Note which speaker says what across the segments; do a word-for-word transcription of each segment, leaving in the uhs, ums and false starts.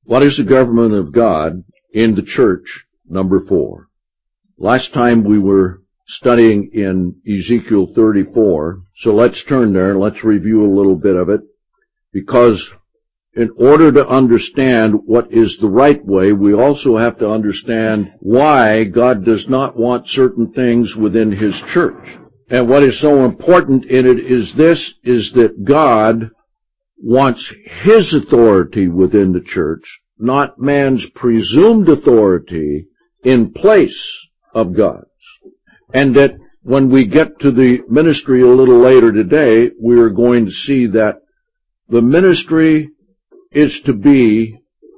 Speaker 1: What is the government of God in the church? Number four. Last time we were studying in Ezekiel thirty-four, so let's turn there and let's review a little bit of it, because in order to understand what is the right way, we also have to understand why God does not want certain things within His church. And what is so important in it is this, is that God wants His authority within the church, not man's presumed authority in place of God's. And that when we get to the ministry a little later today, we are going to see that the ministry is to be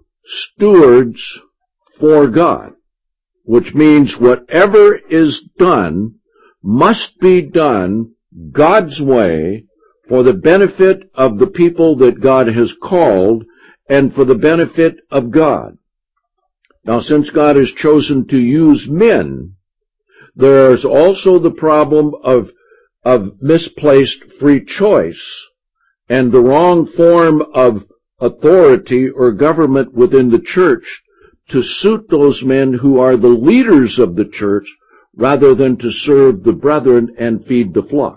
Speaker 1: stewards for God, which means whatever is done must be done God's way for the benefit of the people that God has called and for the benefit of God. Now, since God has chosen to use men, there is also the problem of, of misplaced free choice and the wrong form of authority or government within the church to suit those men who are the leaders of the church rather than to serve the brethren and feed the flock.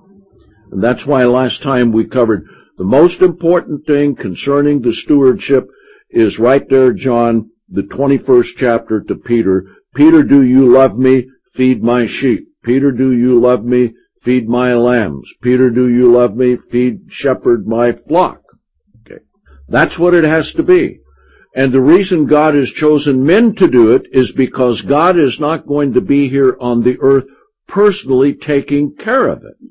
Speaker 1: And that's why last time we covered the most important thing concerning the stewardship is right there, John, the twenty-first chapter to Peter. Peter, do you love me? Feed my sheep. Peter, do you love me? Feed my lambs. Peter, do you love me? Feed, shepherd my flock. Okay. That's what it has to be. And the reason God has chosen men to do it is because God is not going to be here on the earth personally taking care of it.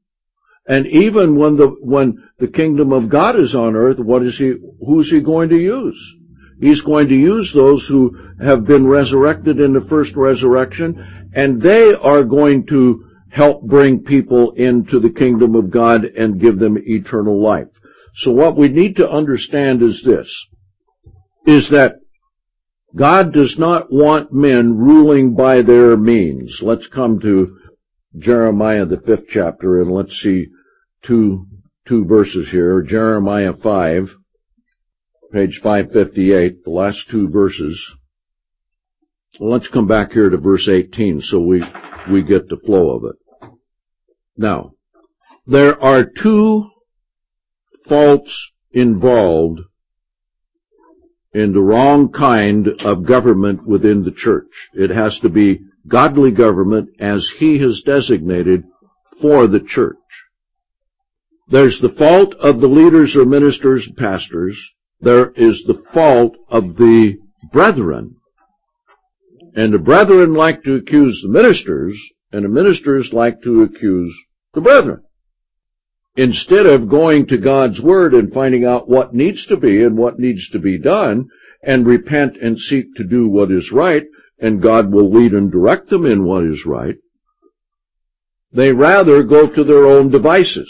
Speaker 1: And even when the, when the kingdom of God is on earth, what is he, who's he going to use? He's going to use those who have been resurrected in the first resurrection, and they are going to help bring people into the kingdom of God and give them eternal life. So what we need to understand is this, is that God does not want men ruling by their means. Let's come to Jeremiah, the fifth chapter, and let's see two, two verses here. Jeremiah five, page five fifty-eight, the last two verses. Let's come back here to verse eighteen so we, we get the flow of it. Now, there are two faults involved in the wrong kind of government within the church. It has to be godly government as He has designated for the church. There's the fault of the leaders or ministers and pastors. There is the fault of the brethren. And the brethren like to accuse the ministers, and the ministers like to accuse the brethren. Instead of going to God's Word and finding out what needs to be and what needs to be done, and repent and seek to do what is right, and God will lead and direct them in what is right, they rather go to their own devices.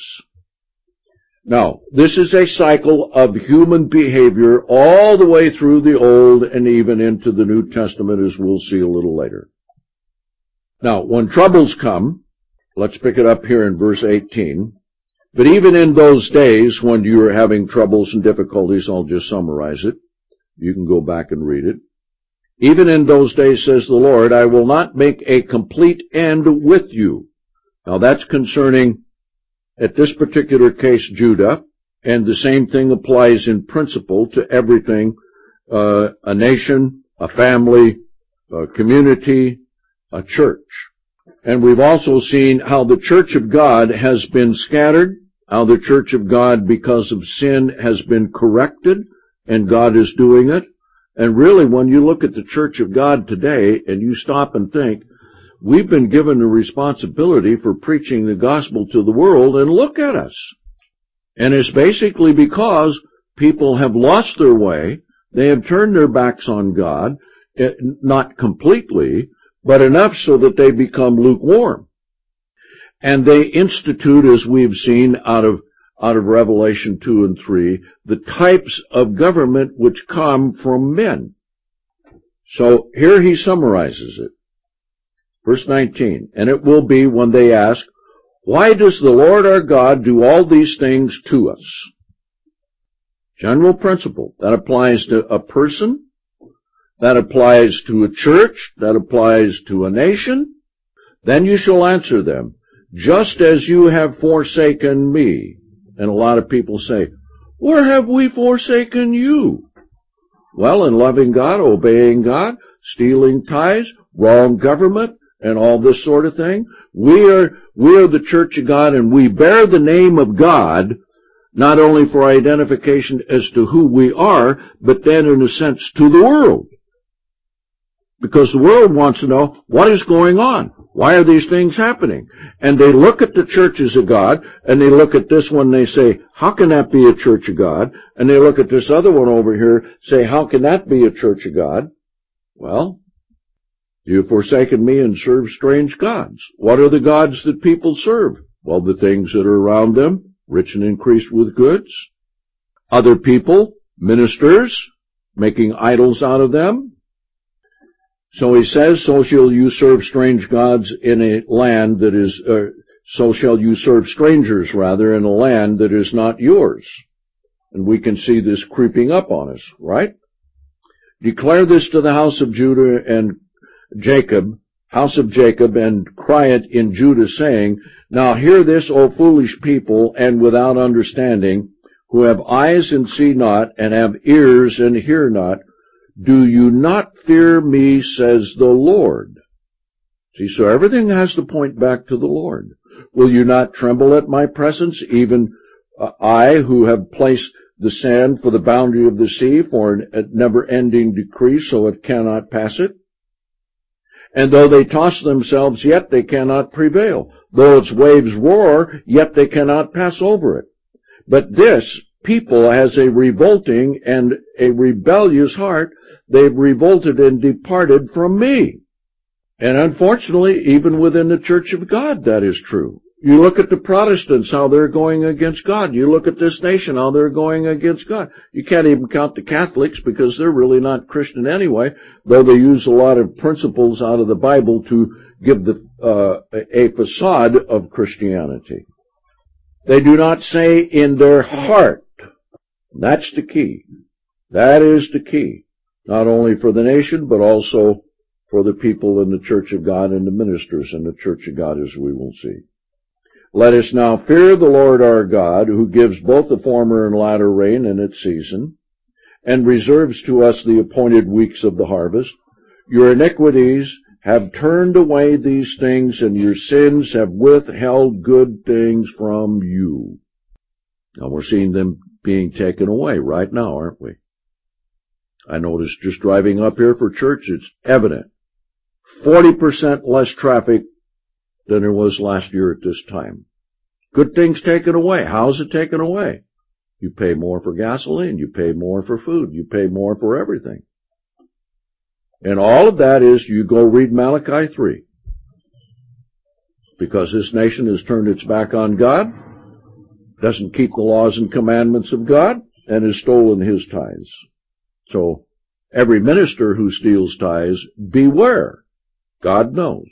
Speaker 1: Now, this is a cycle of human behavior all the way through the Old and even into the New Testament, as we'll see a little later. Now, when troubles come, let's pick it up here in verse eighteen. But even in those days when you're having troubles and difficulties, I'll just summarize it. You can go back and read it. Even in those days, says the Lord, I will not make a complete end with you. Now that's concerning, at this particular case, Judah, and the same thing applies in principle to everything, uh, a nation, a family, a community, a church. And we've also seen how the church of God has been scattered, how the church of God, because of sin, has been corrected, and God is doing it. And really, when you look at the church of God today, and you stop and think, we've been given the responsibility for preaching the gospel to the world, and look at us. And it's basically because people have lost their way, they have turned their backs on God, not completely, but enough so that they become lukewarm. And they institute, as we've seen out of, out of Revelation two and three, the types of government which come from men. So here he summarizes it. Verse nineteen, and it will be when they ask, why does the Lord our God do all these things to us? General principle. That applies to a person. That applies to a church. That applies to a nation. Then you shall answer them, just as you have forsaken me. And a lot of people say, where have we forsaken you? Well, in loving God, obeying God, stealing tithes, wrong government, and all this sort of thing. We are, we are the church of God, and we bear the name of God, not only for identification as to who we are, but then in a sense to the world. Because the world wants to know, what is going on? Why are these things happening? And they look at the churches of God, and they look at this one, and they say, how can that be a church of God? And they look at this other one over here, say, how can that be a church of God? Well, you have forsaken me and served strange gods. What are the gods that people serve? Well, the things that are around them, rich and increased with goods. Other people, ministers, making idols out of them. So he says, so shall you serve strange gods in a land that is, uh, so shall you serve strangers, rather, in a land that is not yours. And we can see this creeping up on us, right? Declare this to the house of Judah and Jacob, house of Jacob, and cry it in Judah, saying, now hear this, O foolish people, and without understanding, who have eyes and see not, and have ears and hear not. Do you not fear me, says the Lord? See, so everything has to point back to the Lord. Will you not tremble at my presence, even uh, I, who have placed the sand for the boundary of the sea, for a never-ending decree, so it cannot pass it? And though they toss themselves, yet they cannot prevail. Though its waves roar, yet they cannot pass over it. But this people has a revolting and a rebellious heart. They've revolted and departed from me. And unfortunately, even within the Church of God, that is true. You look at the Protestants, how they're going against God. You look at this nation, how they're going against God. You can't even count the Catholics because they're really not Christian anyway, though they use a lot of principles out of the Bible to give the, uh, a facade of Christianity. They do not say in their heart. That's the key. That is the key. Not only for the nation, but also for the people in the Church of God and the ministers in the Church of God, as we will see. Let us now fear the Lord our God, who gives both the former and latter rain in its season, and reserves to us the appointed weeks of the harvest. Your iniquities have turned away these things, and your sins have withheld good things from you. Now we're seeing them being taken away right now, aren't we? I noticed just driving up here for church, it's evident. forty percent less traffic than there was last year at this time. Good things taken away. How's it taken away? You pay more for gasoline. You pay more for food. You pay more for everything. And all of that is, you go read Malachi three. Because this nation has turned its back on God, doesn't keep the laws and commandments of God, and has stolen his tithes. So, every minister who steals tithes, beware. God knows.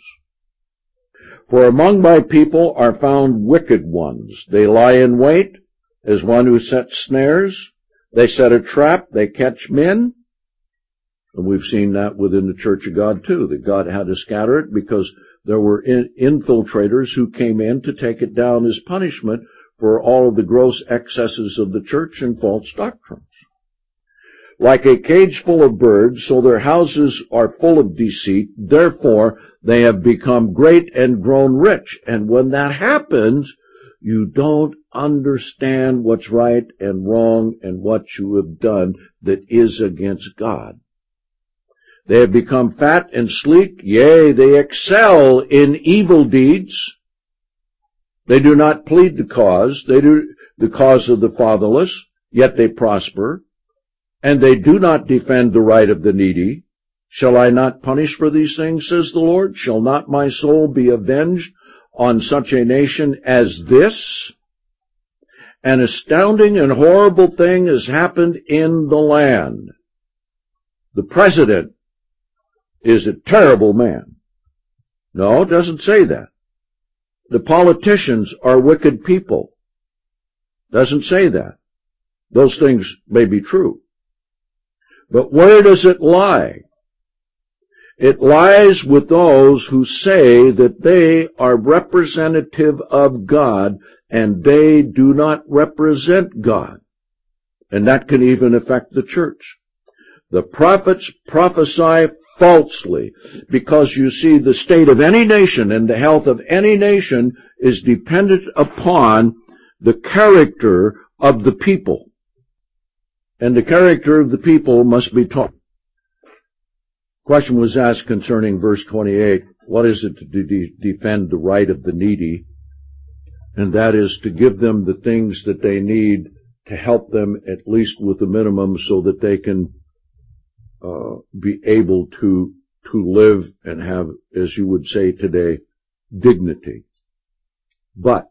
Speaker 1: For among my people are found wicked ones. They lie in wait as one who sets snares. They set a trap. They catch men. And we've seen that within the Church of God too, that God had to scatter it because there were in- infiltrators who came in to take it down as punishment for all of the gross excesses of the church and false doctrines. Like a cage full of birds, so their houses are full of deceit. Therefore, they have become great and grown rich. And when that happens, you don't understand what's right and wrong and what you have done that is against God. They have become fat and sleek. Yea, they excel in evil deeds. They do not plead the cause. They do the cause of the fatherless, yet they prosper. And they do not defend the right of the needy. Shall I not punish for these things, says the Lord? Shall not my soul be avenged on such a nation as this? An astounding and horrible thing has happened in the land. The president is a terrible man. No, it doesn't say that. The politicians are wicked people. Doesn't say that. Those things may be true. But where does it lie? It lies with those who say that they are representative of God and they do not represent God. And that can even affect the church. The prophets prophesy falsely because, you see, the state of any nation and the health of any nation is dependent upon the character of the people. And the character of the people must be taught. Question was asked concerning verse twenty-eight. What is it to de- defend the right of the needy? And that is to give them the things that they need to help them at least with the minimum so that they can uh, be able to to live and have, as you would say today, dignity. But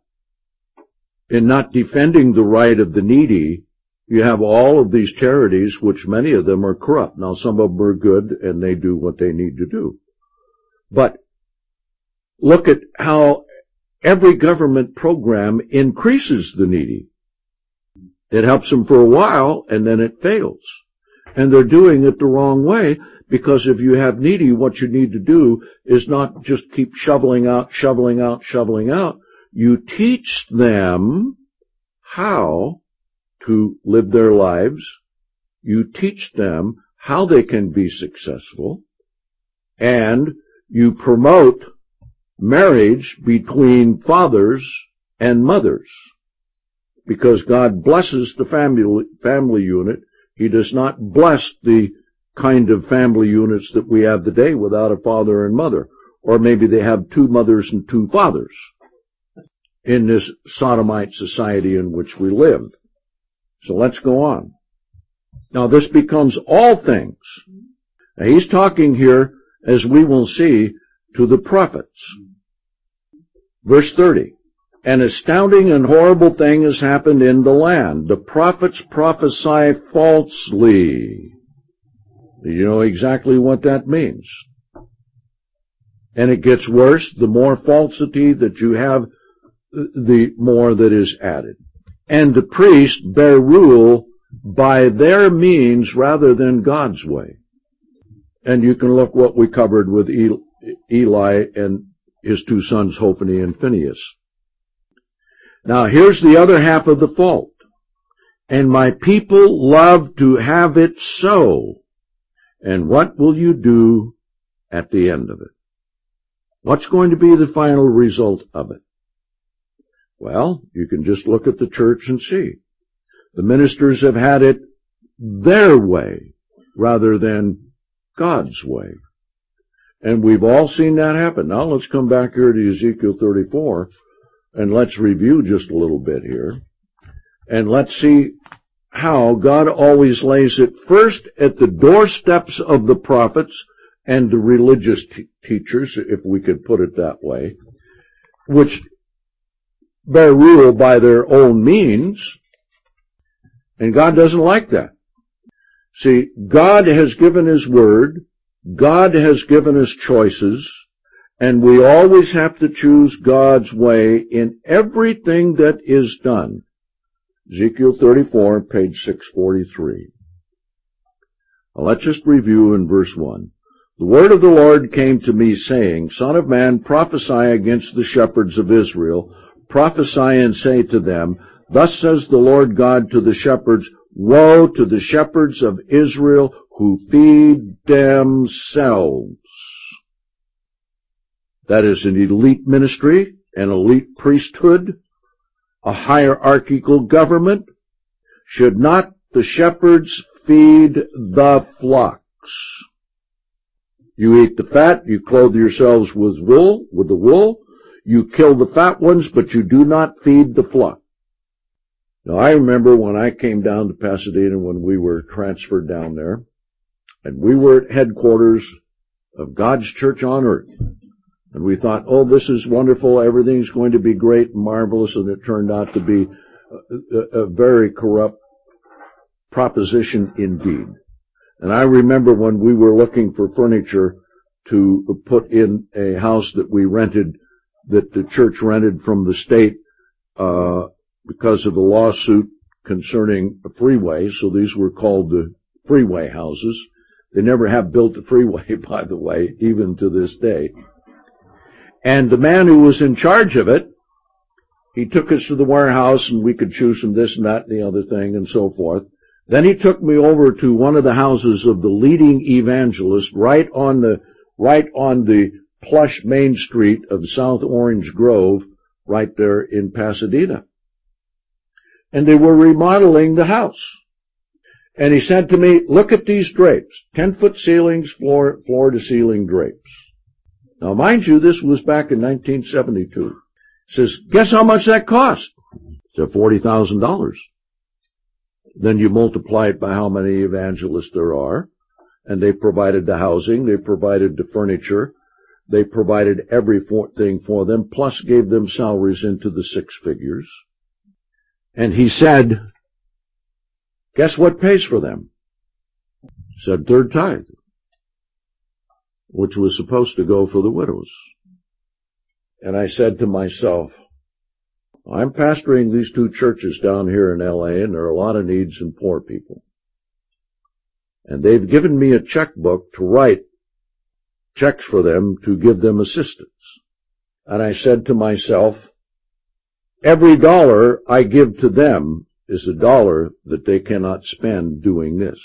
Speaker 1: in not defending the right of the needy, you have all of these charities, which many of them are corrupt. Now, some of them are good, and they do what they need to do. But look at how every government program increases the needy. It helps them for a while, and then it fails. And they're doing it the wrong way, because if you have needy, what you need to do is not just keep shoveling out, shoveling out, shoveling out. You teach them how to live their lives. You teach them how they can be successful. And you promote marriage between fathers and mothers. Because God blesses the family, family unit. He does not bless the kind of family units that we have today without a father and mother. Or maybe they have two mothers and two fathers in this sodomite society in which we live. So let's go on. Now this becomes all things. Now he's talking here, as we will see, to the prophets. Verse thirty. An astounding and horrible thing has happened in the land. The prophets prophesy falsely. You know exactly what that means. And it gets worse. The more falsity that you have, the more that is added. And the priests bear rule by their means rather than God's way. And you can look what we covered with Eli and his two sons, Hophni and Phinehas. Now here's the other half of the fault. And my people love to have it so. And what will you do at the end of it? What's going to be the final result of it? Well, you can just look at the church and see. The ministers have had it their way rather than God's way. And we've all seen that happen. Now let's come back here to Ezekiel thirty-four and let's review just a little bit here. And let's see how God always lays it first at the doorsteps of the prophets and the religious t- teachers, if we could put it that way, which bear rule by their own means, and God doesn't like that. See, God has given His Word, God has given us choices, and we always have to choose God's way in everything that is done. Ezekiel thirty-four, page six forty-three. Now let's just review in verse one. The word of the Lord came to me, saying, Son of man, prophesy against the shepherds of Israel. Prophesy and say to them, Thus says the Lord God to the shepherds, Woe to the shepherds of Israel who feed themselves. That is an elite ministry, an elite priesthood, a hierarchical government. Should not the shepherds feed the flocks? You eat the fat, you clothe yourselves with wool, with the wool. You kill the fat ones, but you do not feed the flock. Now, I remember when I came down to Pasadena, when we were transferred down there, and we were at headquarters of God's church on earth. And we thought, oh, this is wonderful, everything's going to be great and marvelous, and it turned out to be a, a very corrupt proposition indeed. And I remember when we were looking for furniture to put in a house that we rented, that the church rented from the state, uh, because of the lawsuit concerning a freeway, so these were called the freeway houses. They never have built a freeway, by the way, even to this day. And the man who was in charge of it, he took us to the warehouse, and we could choose from this and that and the other thing and so forth. Then he took me over to one of the houses of the leading evangelist right on the, right on the plush main street of South Orange Grove, right there in Pasadena. And they were remodeling the house. And he said to me, look at these drapes, ten-foot ceilings, floor, floor-to-ceiling drapes. Now, mind you, this was back in nineteen seventy-two. He says, guess how much that cost? I said, forty thousand dollars. Then you multiply it by how many evangelists there are, and they provided the housing, they provided the furniture, they provided everything for them, plus gave them salaries into the six figures. And he said, guess what pays for them? He said, third tithe, which was supposed to go for the widows. And I said to myself, I'm pastoring these two churches down here in L A, and there are a lot of needs and poor people. And they've given me a checkbook to write checks for them to give them assistance. And I said to myself, every dollar I give to them is a dollar that they cannot spend doing this.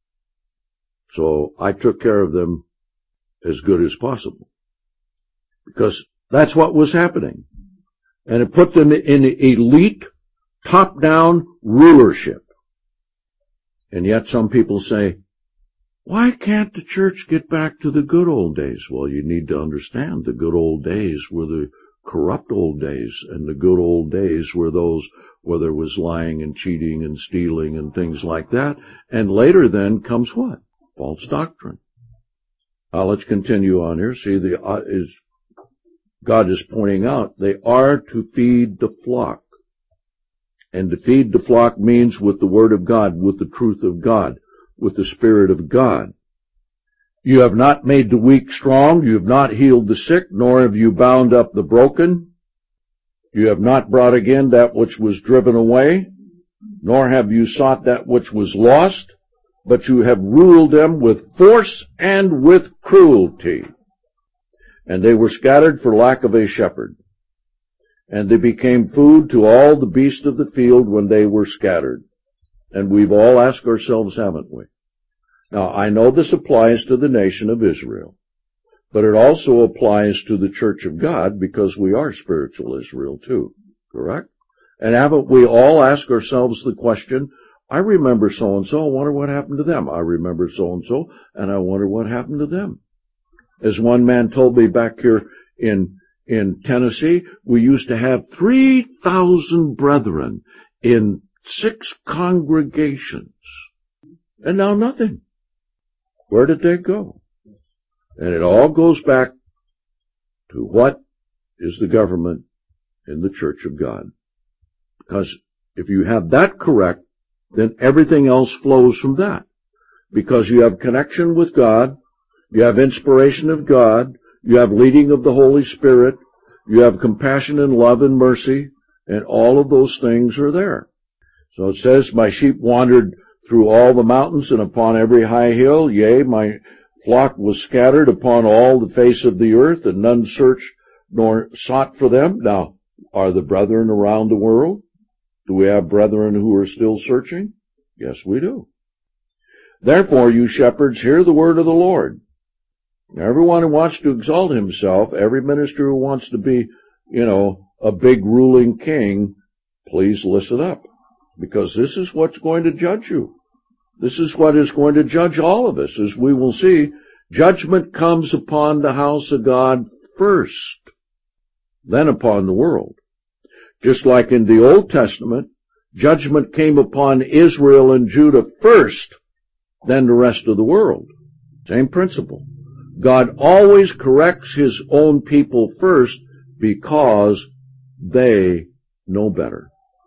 Speaker 1: So I took care of them as good as possible, because that's what was happening. And it put them in elite, top-down rulership. And yet some people say, why can't the church get back to the good old days? Well, you need to understand the good old days were the corrupt old days, and the good old days were those where there was lying and cheating and stealing and things like that. And later then comes what? False doctrine. Now let's continue on here. See, the uh, is God is pointing out they are to feed the flock. And to feed the flock means with the Word of God, with the truth of God, with the Spirit of God. You have not made the weak strong, you have not healed the sick, nor have you bound up the broken. You have not brought again that which was driven away, nor have you sought that which was lost, but you have ruled them with force and with cruelty. And they were scattered for lack of a shepherd. And they became food to all the beasts of the field when they were scattered. And we've all asked ourselves, haven't we? Now, I know this applies to the nation of Israel, but it also applies to the church of God, because we are spiritual Israel too, correct? And haven't we all asked ourselves the question, I remember so-and-so, I wonder what happened to them. I remember so-and-so, and I wonder what happened to them. As one man told me back here in, in Tennessee, we used to have three thousand brethren in six congregations. And now nothing. Where did they go? And it all goes back to what is the government in the church of God. Because if you have that correct, then everything else flows from that. Because you have connection with God, you have inspiration of God, you have leading of the Holy Spirit, you have compassion and love and mercy, and all of those things are there. So it says, my sheep wandered through all the mountains and upon every high hill, yea, my flock was scattered upon all the face of the earth, and none searched nor sought for them. Now, are the brethren around the world? Do we have brethren who are still searching? Yes, we do. Therefore, you shepherds, hear the word of the Lord. Now, everyone who wants to exalt himself, every minister who wants to be, you know, a big ruling king, please listen up. Because this is what's going to judge you. This is what is going to judge all of us. As we will see, judgment comes upon the house of God first, then upon the world. Just like in the Old Testament, judgment came upon Israel and Judah first, then the rest of the world. Same principle. God always corrects His own people first because they know better.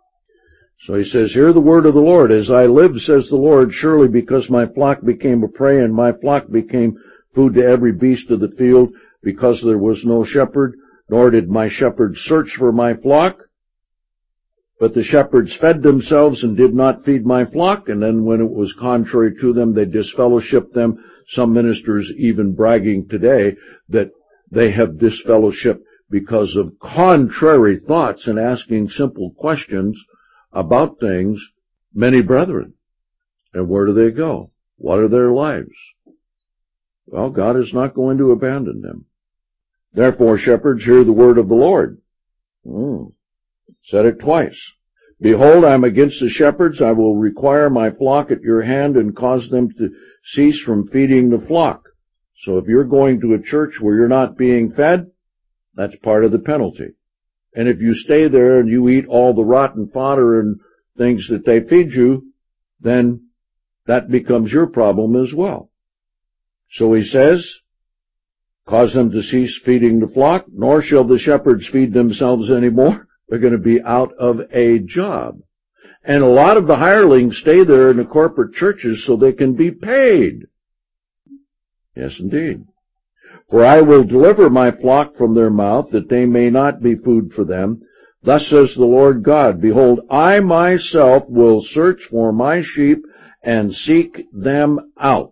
Speaker 1: So He says, hear the word of the Lord. As I live, says the Lord, surely because my flock became a prey and my flock became food to every beast of the field, because there was no shepherd, nor did my shepherd search for my flock, But the shepherds fed themselves and did not feed my flock, and then when it was contrary to them, they disfellowshipped them. Some ministers even bragging today that they have disfellowshipped because of contrary thoughts and asking simple questions about things, many brethren. And where do they go? What are their lives? Well, God is not going to abandon them. Therefore, shepherds, hear the word of the Lord. Mm. Said it twice. Behold, I am against the shepherds. I will require my flock at your hand and cause them to cease from feeding the flock. So if you're going to a church where you're not being fed, that's part of the penalty. And if you stay there and you eat all the rotten fodder and things that they feed you, then that becomes your problem as well. So he says, cause them to cease feeding the flock, nor shall the shepherds feed themselves anymore. They're going to be out of a job. And a lot of the hirelings stay there in the corporate churches so they can be paid. Yes, indeed. For I will deliver my flock from their mouth, that they may not be food for them. Thus says the Lord God, behold, I myself will search for my sheep and seek them out.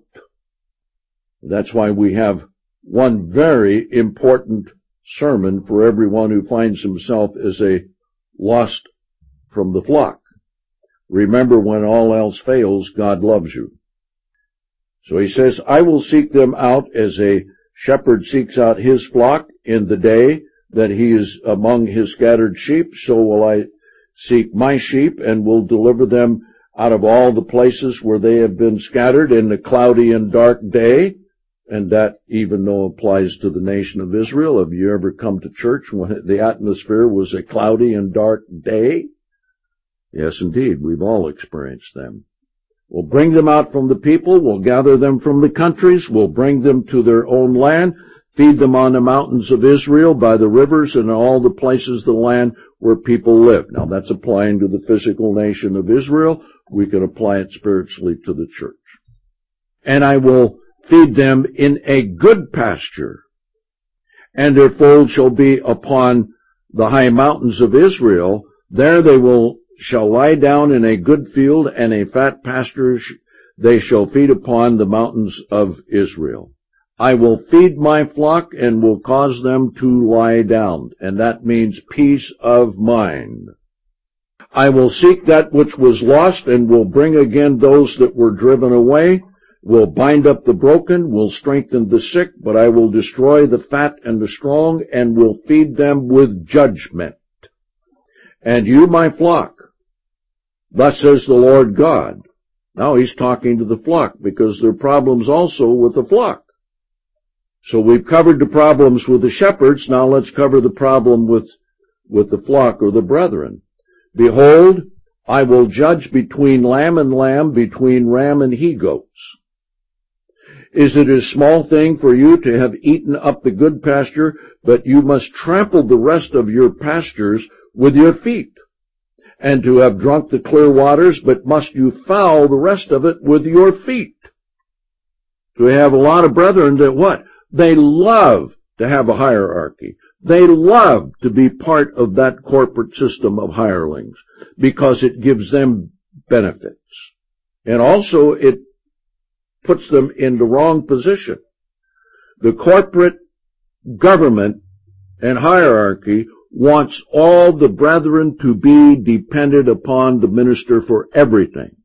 Speaker 1: That's why we have one very important sermon for everyone who finds himself as a lost from the flock. Remember, when all else fails, God loves you. So he says, I will seek them out as a shepherd seeks out his flock in the day that he is among his scattered sheep. So will I seek my sheep and will deliver them out of all the places where they have been scattered in the cloudy and dark day. And that even though applies to the nation of Israel. Have you ever come to church when the atmosphere was a cloudy and dark day? Yes, indeed. We've all experienced them. We'll bring them out from the people. We'll gather them from the countries. We'll bring them to their own land. Feed them on the mountains of Israel, by the rivers, and all the places of the land where people live. Now, that's applying to the physical nation of Israel. We can apply it spiritually to the church. And I will feed them in a good pasture, and their fold shall be upon the high mountains of Israel. There they will shall lie down in a good field, and a fat pasture they shall feed upon the mountains of Israel. I will feed my flock and will cause them to lie down, and that means peace of mind. I will seek that which was lost, and will bring again those that were driven away. Will bind up the broken, will strengthen the sick, but I will destroy the fat and the strong, and will feed them with judgment. And you, my flock, thus says the Lord God. Now he's talking to the flock, because there are problems also with the flock. So we've covered the problems with the shepherds, now let's cover the problem with, with the flock or the brethren. Behold, I will judge between lamb and lamb, between ram and he-goats. Is it a small thing for you to have eaten up the good pasture, but you must trample the rest of your pastures with your feet? And to have drunk the clear waters, but must you foul the rest of it with your feet? So we have a lot of brethren that what? They love to have a hierarchy. They love to be part of that corporate system of hirelings because it gives them benefits. And also it puts them in the wrong position. The corporate government and hierarchy wants all the brethren to be dependent upon the minister for everything.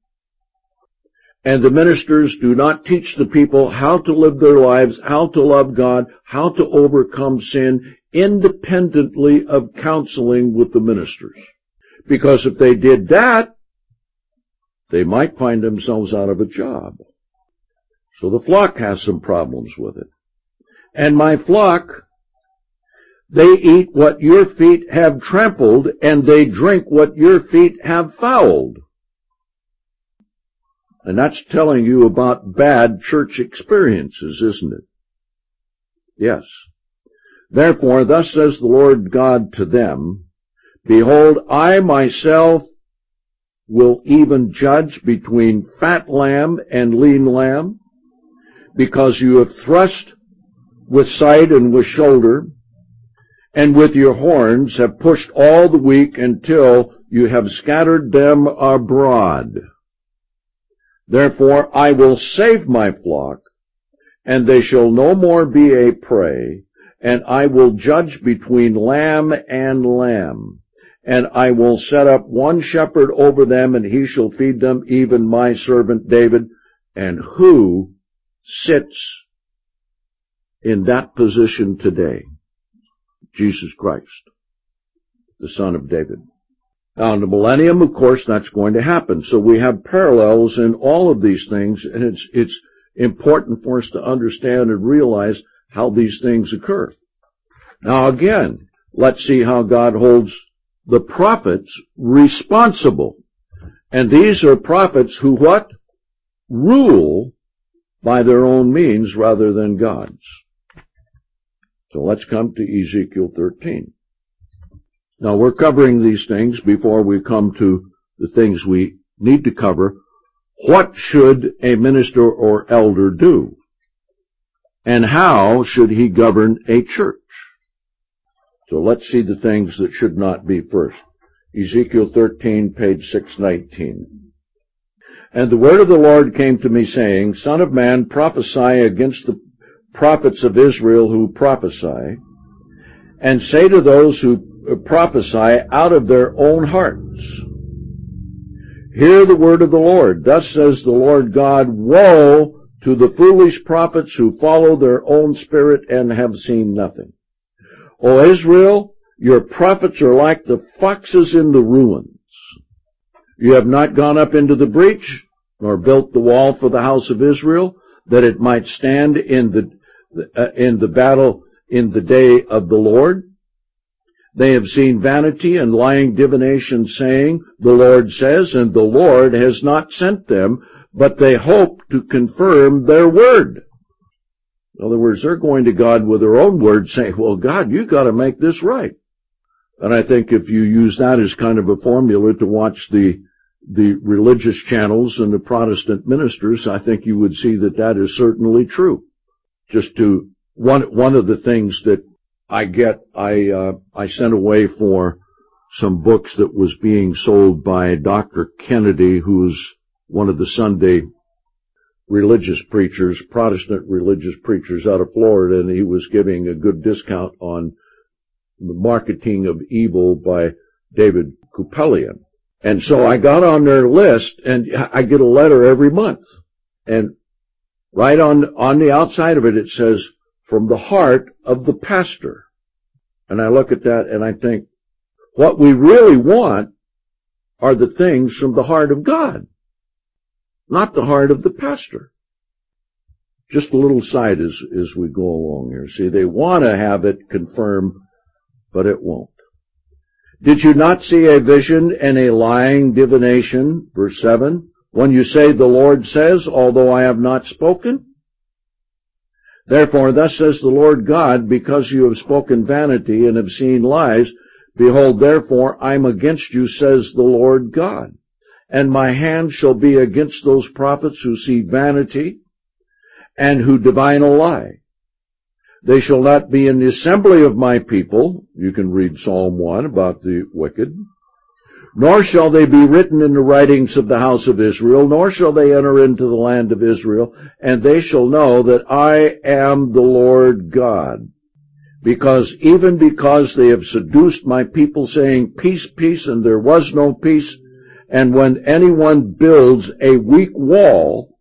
Speaker 1: And the ministers do not teach the people how to live their lives, how to love God, how to overcome sin, independently of counseling with the ministers. Because if they did that, they might find themselves out of a job. So the flock has some problems with it. And my flock, they eat what your feet have trampled, and they drink what your feet have fouled. And that's telling you about bad church experiences, isn't it? Yes. Therefore, thus says the Lord God to them, behold, I myself will even judge between fat lamb and lean lamb, because you have thrust with side and with shoulder, and with your horns have pushed all the weak until you have scattered them abroad. Therefore I will save my flock, and they shall no more be a prey, and I will judge between lamb and lamb. And I will set up one shepherd over them, and he shall feed them, even my servant David. And who sits in that position today? Jesus Christ, the Son of David. Now, in the millennium, of course, that's going to happen. So we have parallels in all of these things, and it's, it's important for us to understand and realize how these things occur. Now, again, let's see how God holds the prophets responsible. And these are prophets who what? Rule by their own means rather than God's. So let's come to Ezekiel thirteen. Now we're covering these things before we come to the things we need to cover. What should a minister or elder do? And how should he govern a church? So let's see the things that should not be first. Ezekiel thirteen, page six nineteen. And the word of the Lord came to me, saying, Son of man, prophesy against the prophets of Israel who prophesy, and say to those who prophesy out of their own hearts, Hear the word of the Lord. Thus says the Lord God, Woe to the foolish prophets who follow their own spirit and have seen nothing. O Israel, your prophets are like the foxes in the ruins. You have not gone up into the breach, nor built the wall for the house of Israel, that it might stand in the, uh, in the battle in the day of the Lord. They have seen vanity and lying divination, saying, The Lord says, and the Lord has not sent them, but they hope to confirm their word. In other words, they're going to God with their own word, saying, well, God, you've got to make this right. And I think if you use that as kind of a formula to watch the the religious channels and the Protestant ministers, I think you would see that that is certainly true. Just to, one one of the things that I get, I uh, I sent away for some books that was being sold by Doctor Kennedy, who's one of the Sunday religious preachers, Protestant religious preachers out of Florida, and he was giving a good discount on the Marketing of Evil by David Kupelian. And so I got on their list, and I get a letter every month. And right on, on the outside of it, it says, from the heart of the pastor. And I look at that and I think, what we really want are the things from the heart of God, not the heart of the pastor. Just a little side as, as we go along here. See, they want to have it confirmed, but it won't. Did you not see a vision and a lying divination? Verse seven. When you say, the Lord says, although I have not spoken? Therefore, thus says the Lord God, because you have spoken vanity and have seen lies, behold, therefore, I'm against you, says the Lord God. And my hand shall be against those prophets who see vanity and who divine a lie. They shall not be in the assembly of my people. You can read Psalm one about the wicked. Nor shall they be written in the writings of the house of Israel, nor shall they enter into the land of Israel, and they shall know that I am the Lord God. Because, even because they have seduced my people, saying, Peace, peace, and there was no peace, and when anyone builds a weak wall,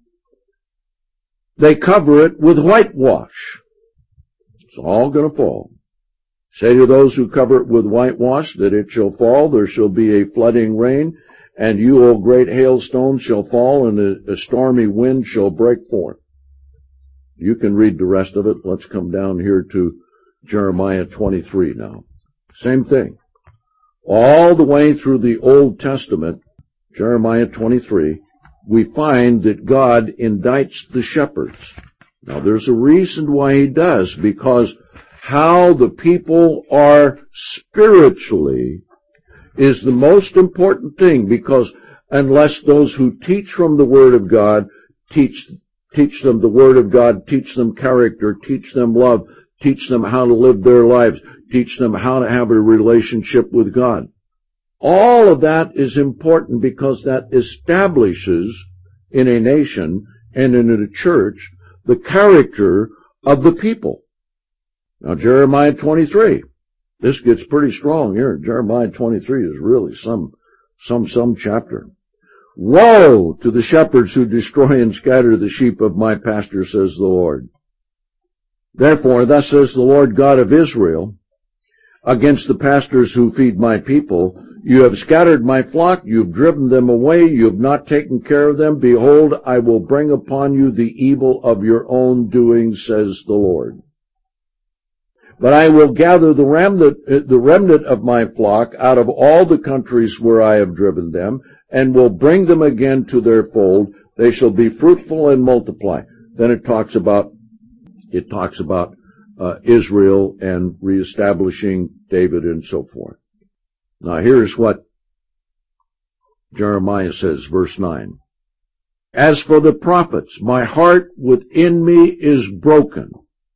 Speaker 1: they cover it with whitewash. It's all going to fall. Say to those who cover it with whitewash that it shall fall, there shall be a flooding rain, and you, O great hailstones, shall fall, and a, a stormy wind shall break forth. You can read the rest of it. Let's come down here to Jeremiah twenty-three now. Same thing. All the way through the Old Testament, Jeremiah twenty-three, we find that God indicts the shepherds. Now, there's a reason why he does, because how the people are spiritually is the most important thing, because unless those who teach from the Word of God teach, teach them the Word of God, teach them character, teach them love, teach them how to live their lives, teach them how to have a relationship with God. All of that is important because that establishes in a nation and in a church the character of the people. Now, Jeremiah twenty-three, this gets pretty strong here. Jeremiah twenty-three is really some, some, some chapter. Woe to the shepherds who destroy and scatter the sheep of my pasture, says the Lord. Therefore, thus says the Lord God of Israel, against the pastors who feed my people, you have scattered my flock, you have driven them away, you have not taken care of them. Behold, I will bring upon you the evil of your own doing, says the Lord. But I will gather the remnant, the remnant of my flock out of all the countries where I have driven them, and will bring them again to their fold. They shall be fruitful and multiply. Then it talks about, it talks about uh, Israel and reestablishing David and so forth. Now here's what Jeremiah says, verse nine. As for the prophets, my heart within me is broken.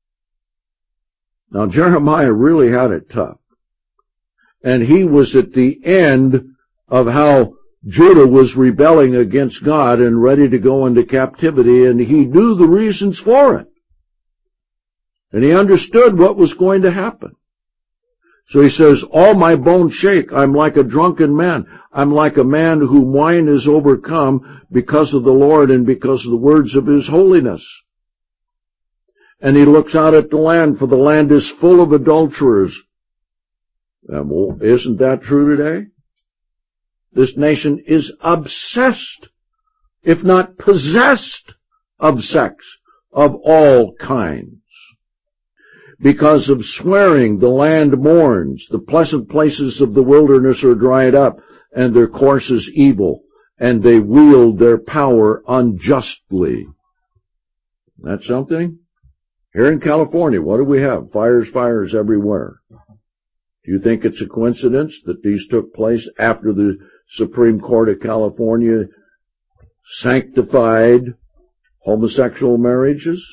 Speaker 1: Now Jeremiah really had it tough. And he was at the end of how Judah was rebelling against God and ready to go into captivity, and he knew the reasons for it. And he understood what was going to happen. So he says, all my bones shake. I'm like a drunken man. I'm like a man whom wine is overcome because of the Lord and because of the words of his holiness. And he looks out at the land, for the land is full of adulterers. And well, isn't that true today? This nation is obsessed, if not possessed, of sex of all kinds. Because of swearing, the land mourns. The pleasant places of the wilderness are dried up, and their course is evil, and they wield their power unjustly. That's something? Here in California, what do we have? Fires, fires everywhere. Do you think it's a coincidence that these took place after the Supreme Court of California sanctified homosexual marriages,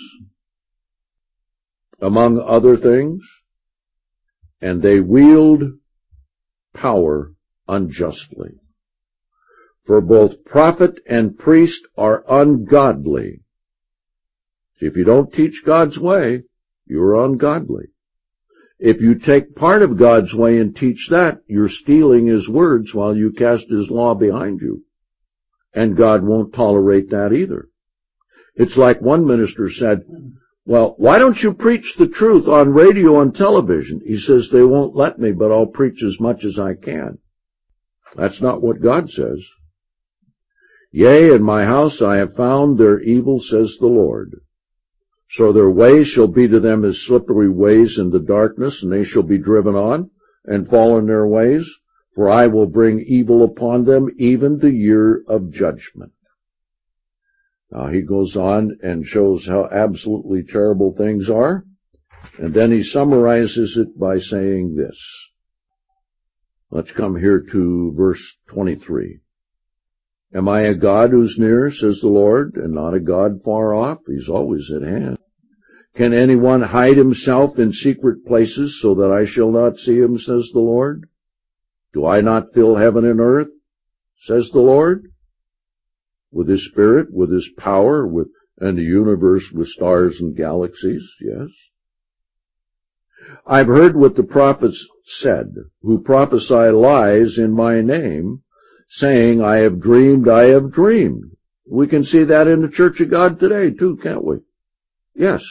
Speaker 1: among other things? And they wield power unjustly. For both prophet and priest are ungodly. If you don't teach God's way, you're ungodly. If you take part of God's way and teach that, you're stealing his words while you cast his law behind you. And God won't tolerate that either. It's like one minister said, well, why don't you preach the truth on radio and television? He says, they won't let me, but I'll preach as much as I can. That's not what God says. Yea, in my house I have found their evil, says the Lord. So their ways shall be to them as slippery ways in the darkness, and they shall be driven on and fall in their ways, for I will bring evil upon them, even the year of judgment. Now he goes on and shows how absolutely terrible things are, and then he summarizes it by saying this. Let's come here to verse twenty-three. Am I a God who's near, says the Lord, and not a God far off? He's always at hand. Can anyone hide himself in secret places so that I shall not see him, says the Lord? Do I not fill heaven and earth, says the Lord? With his spirit, with his power, with and the universe with stars and galaxies, yes. I've heard what the prophets said, who prophesy lies in my name, saying, I have dreamed, I have dreamed. We can see that in the Church of God today, too, can't we? Yes.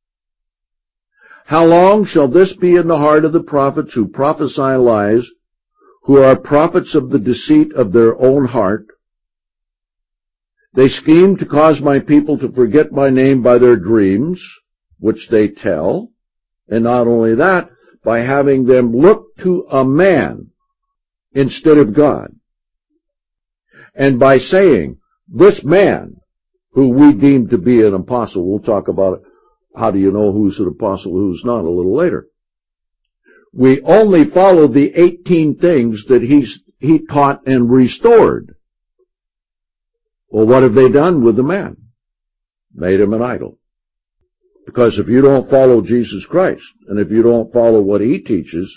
Speaker 1: How long shall this be in the heart of the prophets who prophesy lies, who are prophets of the deceit of their own heart? They scheme to cause my people to forget my name by their dreams, which they tell, and not only that, by having them look to a man instead of God. And by saying, this man, who we deem to be an apostle, we'll talk about it, how do you know who's an apostle, who's not, a little later. We only follow the eighteen things that he's, he taught and restored. Well, what have they done with the man? Made him an idol. Because if you don't follow Jesus Christ, and if you don't follow what He teaches,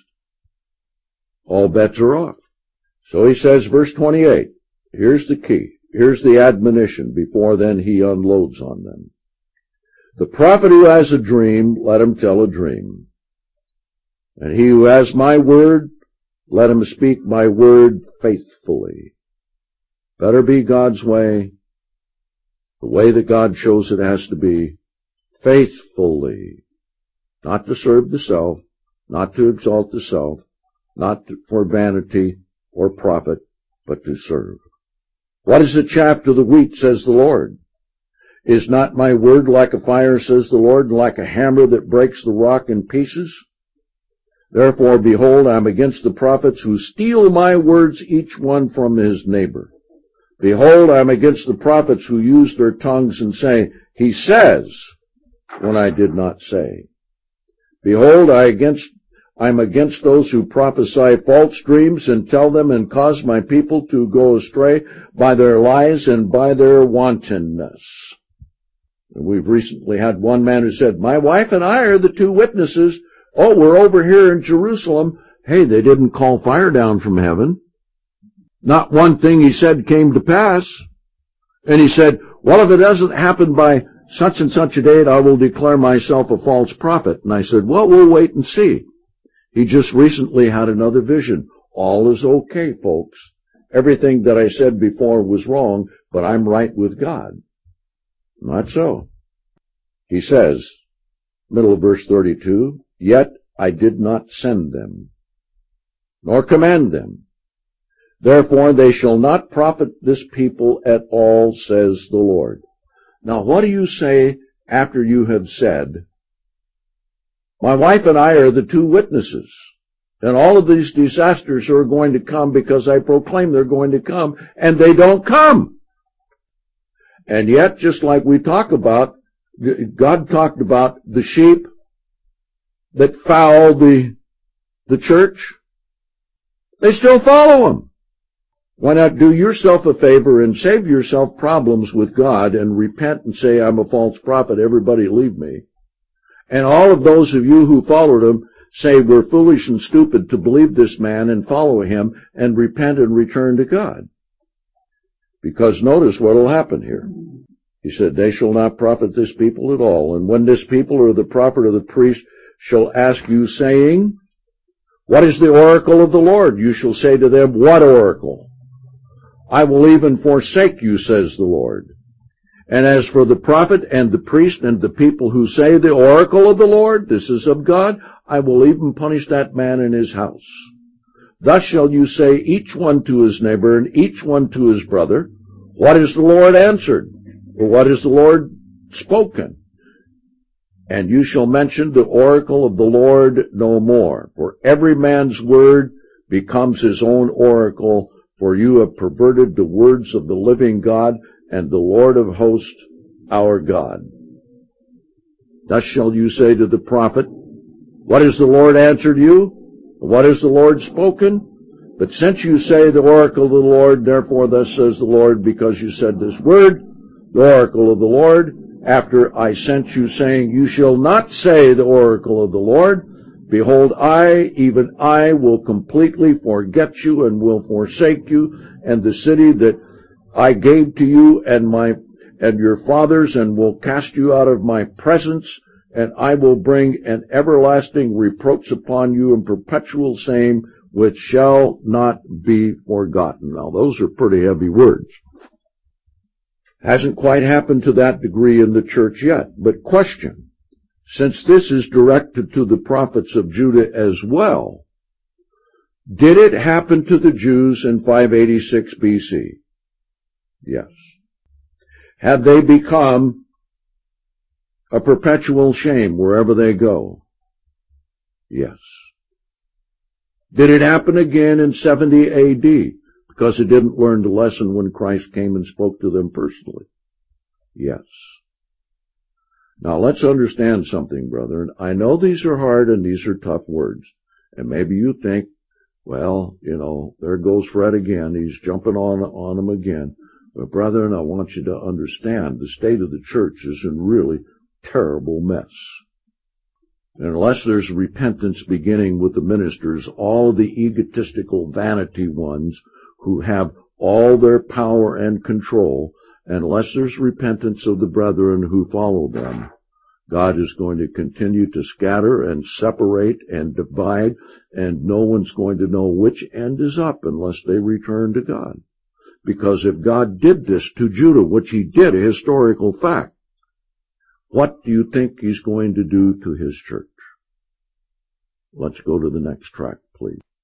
Speaker 1: all bets are off. So he says, verse twenty-eight, here's the key. Here's the admonition before then he unloads on them. The prophet who has a dream, let him tell a dream. And he who has my word, let him speak my word faithfully. Better be God's way, the way that God shows it has to be, faithfully. Not to serve the self, not to exalt the self, not to, for vanity or profit, but to serve. What is the chaff to the wheat, says the Lord? Is not my word like a fire, says the Lord, and like a hammer that breaks the rock in pieces? Therefore, behold, I am against the prophets who steal my words, each one from his neighbor. Behold, I am against the prophets who use their tongues and say, He says, when I did not say. Behold, I against I am against those who prophesy false dreams and tell them and cause my people to go astray by their lies and by their wantonness. And we've recently had one man who said, my wife and I are the two witnesses. Oh, we're over here in Jerusalem. Hey, they didn't call fire down from heaven. Not one thing he said came to pass. And he said, well, if it doesn't happen by such and such a date, I will declare myself a false prophet. And I said, well, we'll wait and see. He just recently had another vision. All is okay, folks. Everything that I said before was wrong, but I'm right with God. Not so. He says, middle of verse thirty-two, yet I did not send them, nor command them. Therefore they shall not profit this people at all, says the Lord. Now what do you say after you have said, my wife and I are the two witnesses, and all of these disasters are going to come because I proclaim they're going to come, and they don't come. And yet, just like we talk about, God talked about the sheep that foul the, the church. They still follow them. Why not do yourself a favor and save yourself problems with God and repent and say, I'm a false prophet, everybody leave me. And all of those of you who followed him say we're foolish and stupid to believe this man and follow him and repent and return to God. Because notice what will happen here. He said, they shall not profit this people at all. And when this people or the prophet or the priest shall ask you, saying, what is the oracle of the Lord? You shall say to them, what oracle? I will even forsake you, says the Lord. And as for the prophet and the priest and the people who say the oracle of the Lord, this is of God, I will even punish that man in his house. Thus shall you say each one to his neighbor and each one to his brother, what is the Lord answered? Or what is the Lord spoken? And you shall mention the oracle of the Lord no more. For every man's word becomes his own oracle, for you have perverted the words of the living God and the Lord of hosts, our God. Thus shall you say to the prophet, what has the Lord answered you? What has the Lord spoken? But since you say the oracle of the Lord, therefore thus says the Lord, because you said this word, the oracle of the Lord, after I sent you, saying, you shall not say the oracle of the Lord, behold, I, even I, will completely forget you and will forsake you, and the city that I gave to you and my and your fathers, and will cast you out of my presence, and I will bring an everlasting reproach upon you and perpetual shame, which shall not be forgotten. Now, those are pretty heavy words. Hasn't quite happened to that degree in the church yet. But question, since this is directed to the prophets of Judah as well, did it happen to the Jews in five eighty-six B C? Yes. Have they become a perpetual shame wherever they go? Yes. Did it happen again in seventy A D because they didn't learn the lesson when Christ came and spoke to them personally? Yes. Now let's understand something, brethren. I know these are hard and these are tough words. And maybe you think, well, you know, there goes Fred again. He's jumping on, on them again. But brethren, I want you to understand the state of the church is in really terrible mess. And unless there's repentance beginning with the ministers, all the egotistical vanity ones who have all their power and control, unless there's repentance of the brethren who follow them, God is going to continue to scatter and separate and divide, and no one's going to know which end is up unless they return to God. Because if God did this to Judah, which he did, a historical fact, what do you think he's going to do to his church? Let's go to the next track, please.